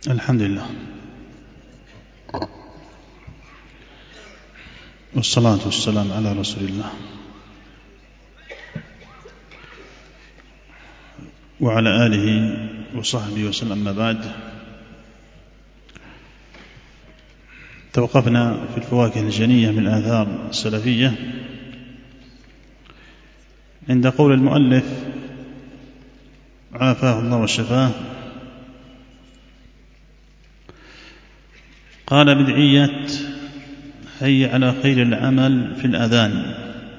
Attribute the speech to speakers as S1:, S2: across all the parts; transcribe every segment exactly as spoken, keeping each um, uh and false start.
S1: الحمد لله والصلاة والسلام على رسول الله وعلى آله وصحبه وسلم. أما بعد، توقفنا في الفواكه الجنية من الآثار السلفية عند قول المؤلف عافاه الله وشفاه: قال بدعية هيا على خير العمل في الأذان.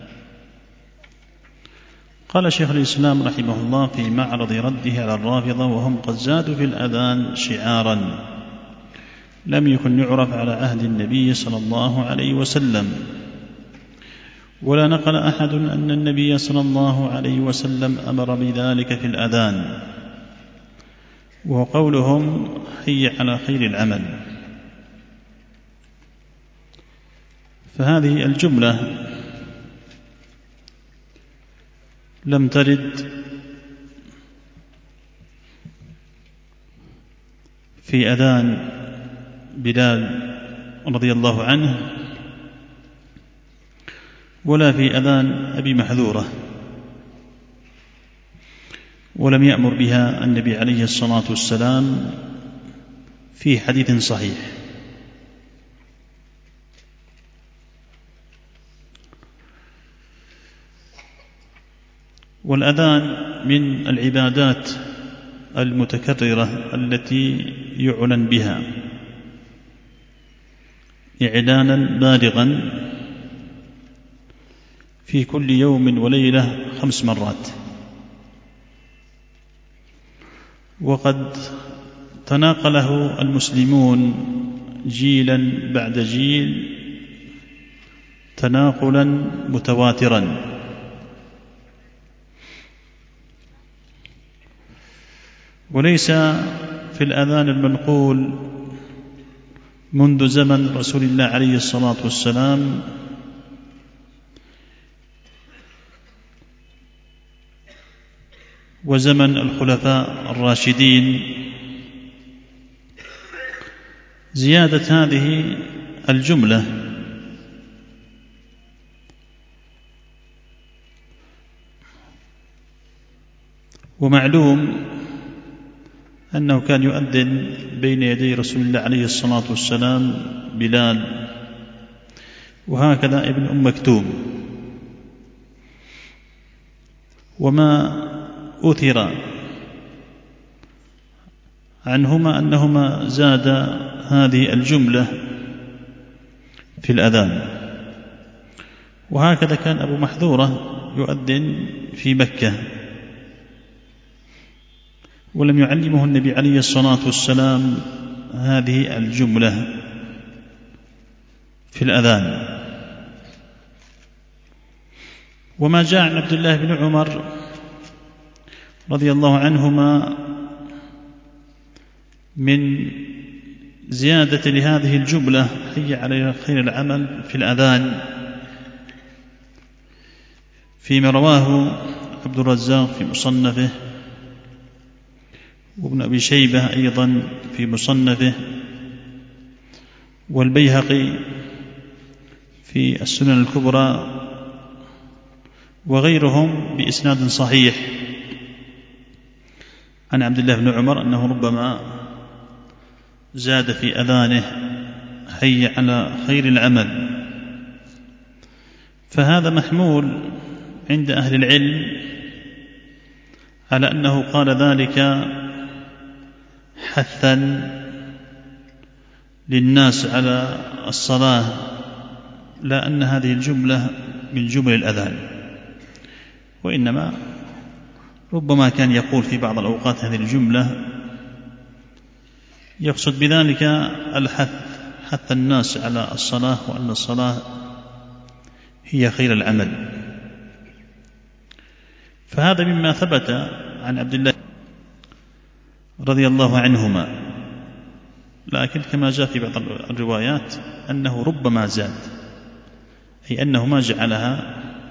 S1: قال شيخ الإسلام رحمه الله في معرض رده على الرافضة وهم قد زادوا في الأذان شعارا لم يكن يعرف على عهد النبي صلى الله عليه وسلم، ولا نقل أحد أن النبي صلى الله عليه وسلم أمر بذلك في الأذان، وهو قولهم هيا على خير العمل. فهذه الجملة لم ترد في أذان بلال رضي الله عنه ولا في أذان أبي محذورة، ولم يأمر بها النبي عليه الصلاة والسلام في حديث صحيح. والأذان من العبادات المتكررة التي يعلن بها إعلانا بالغا في كل يوم وليلة خمس مرات. وقد تناقله المسلمون جيلا بعد جيل تناقلا متواترا، وليس في الأذان المنقول منذ زمن رسول الله عليه الصلاة والسلام وزمن الخلفاء الراشدين زيادة هذه الجملة، ومعلوم أنه كان يؤذن بين يدي رسول الله عليه الصلاة والسلام بلال، وهكذا ابن أم مكتوم. وما أثر عنهما أنهما زادا هذه الجملة في الأذان. وهكذا كان أبو محذورة يؤذن في مكة، ولم يعلمه النبي عليه الصلاة والسلام هذه الجملة في الأذان. وما جاء عن عبد الله بن عمر رضي الله عنهما من زيادة لهذه الجملة هيا على خير العمل في الأذان فيما رواه عبد الرزاق في مصنفه، وابن أبي شيبة أيضا في مصنفه، والبيهقي في السنن الكبرى، وغيرهم بإسناد صحيح عن عبد الله بن عمر أنه ربما زاد في أذانه هيا على خير العمل. فهذا محمول عند أهل العلم على أنه قال ذلك حثا للناس على الصلاة، لا أن هذه الجملة من جمل الأذان، وإنما ربما كان يقول في بعض الأوقات هذه الجملة يقصد بذلك الحث حث الناس على الصلاة، وأن الصلاة هي خير العمل. فهذا مما ثبت عن عبد الله رضي الله عنهما، لكن كما جاء في بعض الروايات أنه ربما زاد، أي أنه ما جعلها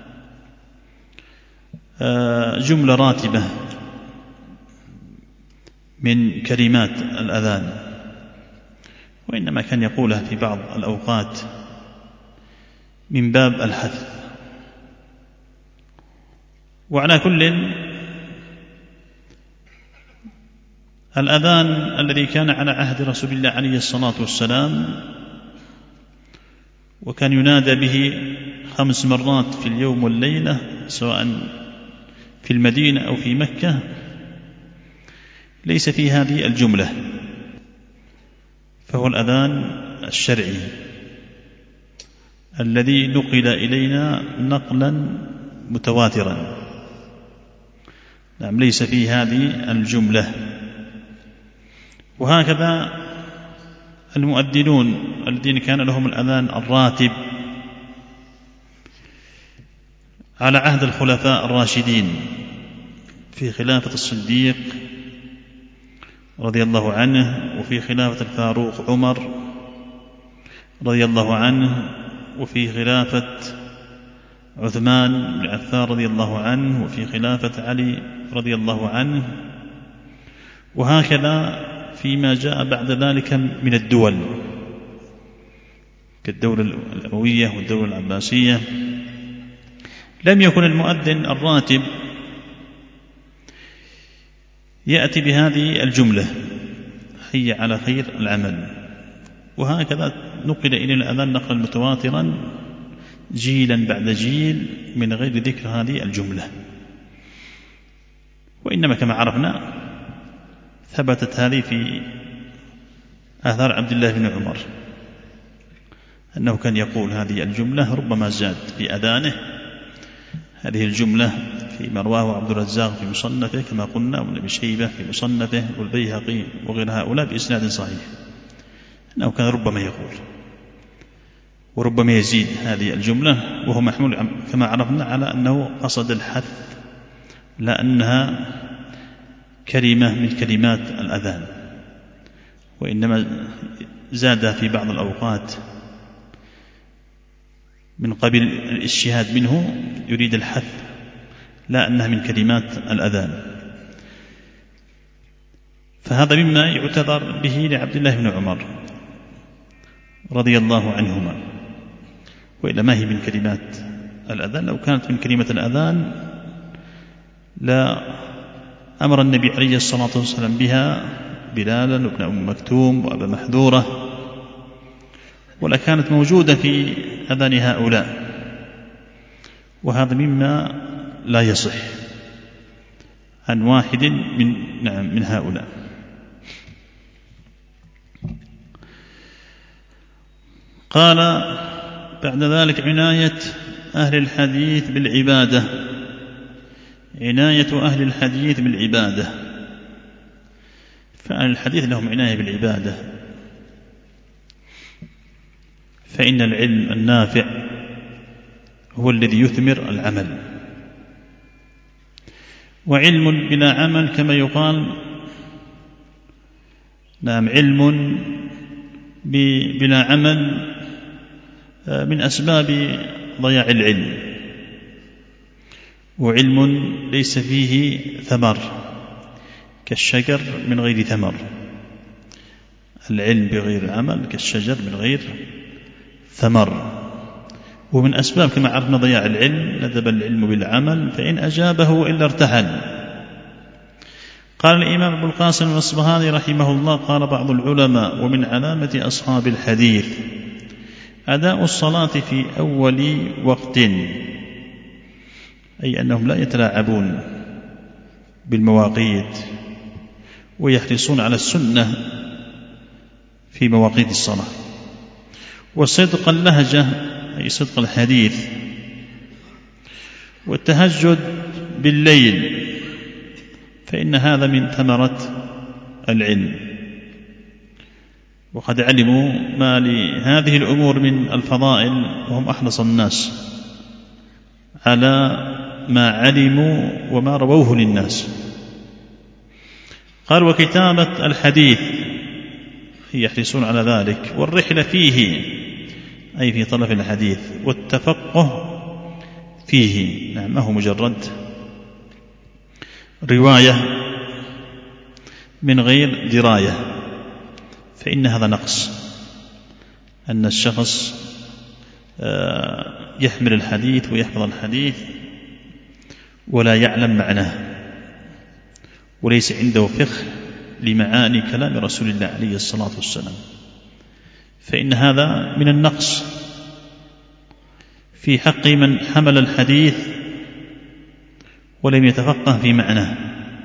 S1: جملة راتبة من كلمات الأذان، وإنما كان يقولها في بعض الأوقات من باب الحث. وعلى كل، الأذان الذي كان على عهد رسول الله عليه الصلاة والسلام وكان ينادى به خمس مرات في اليوم والليلة سواء في المدينة أو في مكة، ليس في هذه الجملة، فهو الأذان الشرعي الذي نقل إلينا نقلا متواترا. نعم، ليس في هذه الجملة. وهكذا المؤذنون الذين كان لهم الأذان الراتب على عهد الخلفاء الراشدين في خلافة الصديق رضي الله عنه، وفي خلافة الفاروق عمر رضي الله عنه، وفي خلافة عثمان بن عفان رضي الله عنه، وفي خلافة علي رضي الله عنه، وهكذا فيما جاء بعد ذلك من الدول كالدولة الأموية والدولة العباسية. لم يكن المؤذن الراتب يأتي بهذه الجملة: حي على خير العمل. وهكذا نقل إلى الأذان نقلا متواترا جيلا بعد جيل من غير ذكر هذه الجملة. وإنما كما عرفنا ثبتت هذه في آثار عبد الله بن عمر أنه كان يقول هذه الجملة، ربما زاد في أذانه هذه الجملة فيما رواه عبد الرزاق في مصنفه كما قلنا، وابن أبي شيبة في مصنفه، والبيهقي وغير هؤلاء بإسناد صحيح، أنه كان ربما يقول وربما يزيد هذه الجملة، وهو محمول كما عرفنا على أنه قصد الحث، لأنها كلمة من كلمات الأذان، وإنما زاد في بعض الأوقات من قبل الاجتهاد منه يريد الحث، لا أنها من كلمات الأذان. فهذا مما يعتذر به لعبد الله بن عمر رضي الله عنهما، وإلا ما هي من كلمات الأذان. لو كانت من كلمة الأذان لا أمر النبي عليه الصلاة والسلام بها بلالا وابن أم مكتوم وأبا محذورة، ولا كانت موجودة في أذان هؤلاء، وهذا مما لا يصح عن واحد من نعم من هؤلاء. قال بعد ذلك: عناية أهل الحديث بالعبادة. عناية أهل الحديث بالعبادة، فأهل الحديث لهم عناية بالعبادة، فإن العلم النافع هو الذي يثمر العمل، وعلم بلا عمل كما يقال نعم علم بلا عمل من أسباب ضياع العلم، وعلم ليس فيه ثمر كالشجر من غير ثمر. العلم بغير عمل كالشجر من غير ثمر. ومن أسباب كما عرفنا ضياع العلم: ندب العلم بالعمل فإن أجابه إلا ارتحل. قال الإمام أبو القاسم الأصبهاني رحمه الله: قال بعض العلماء: ومن علامة أصحاب الحديث أداء الصلاة في أول وقت، أي أنهم لا يتلاعبون بالمواقيت ويحرصون على السنة في مواقيت الصلاة، وصدق اللهجة أي صدق الحديث، والتهجد بالليل، فإن هذا من ثمرة العلم. وقد علموا ما لهذه الأمور من الفضائل، وهم أحرص الناس على ما علموا وما رووه للناس. قال: وكتابة الحديث، يحرصون على ذلك، والرحلة فيه أي في طلب الحديث، والتفقه فيه، نعم ما هو مجرد رواية من غير دراية، فإن هذا نقص، أن الشخص يحمل الحديث ويحفظ الحديث ولا يعلم معناه وليس عنده فقه لمعاني كلام رسول الله عليه الصلاة والسلام، فإن هذا من النقص في حق من حمل الحديث ولم يتفقه في معناه.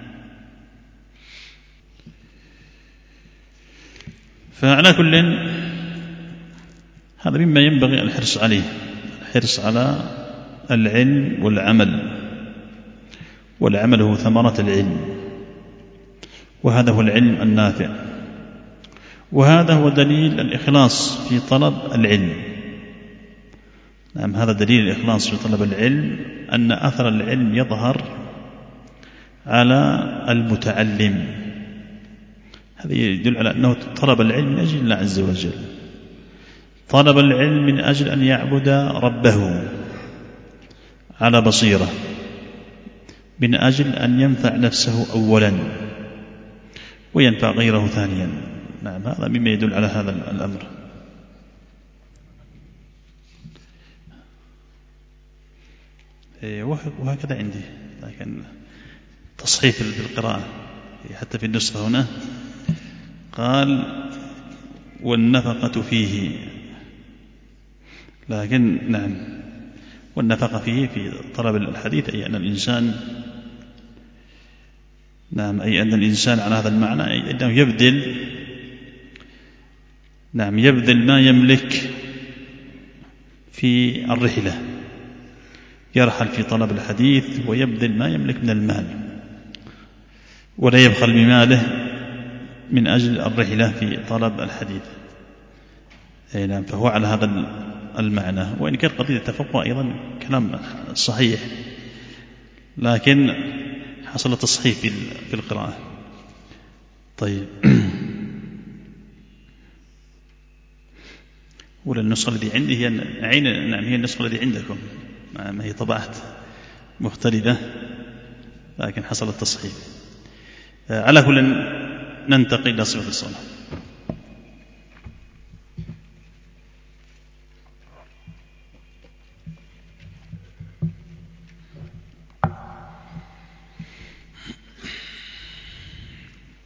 S1: فعلى كل هذا مما ينبغي الحرص عليه، الحرص على العلم والعمل، والعمل هو ثمرة العلم، وهذا هو العلم النافع، وهذا هو دليل الإخلاص في طلب العلم. نعم، هذا دليل الإخلاص في طلب العلم، أن أثر العلم يظهر على المتعلم. هذا يدل على أنه طلب العلم من أجل الله عز وجل، طلب العلم من أجل أن يعبد ربه على بصيرة، من أجل أن ينفع نفسه أولا وينفع غيره ثانيا. نعم، هذا مما يدل على هذا الأمر. وهكذا عندي، لكن تصحيف بالقراءة حتى في النسخة هنا قال والنفقة فيه، لكن نعم، والنفقة فيه في طلب الحديث أي أن الإنسان نعم أي أن الإنسان على هذا المعنى أي أنه يبذل نعم يبذل ما يملك في الرحلة، يرحل في طلب الحديث ويبذل ما يملك من المال، ولا يبخل بماله من أجل الرحلة في طلب الحديث. أي نعم، فهو على هذا المعنى، وإن كان قضية التفقه أيضا كلام صحيح، لكن حصل تصحيح في القراءة. طيب، ولا النسخة التي عندي هي عين نعم هي النسخة التي عندكم، ما هي طبعت مختلفة، لكن حصل التصحيح. على كل ننتقل إلى صفة الصلاة.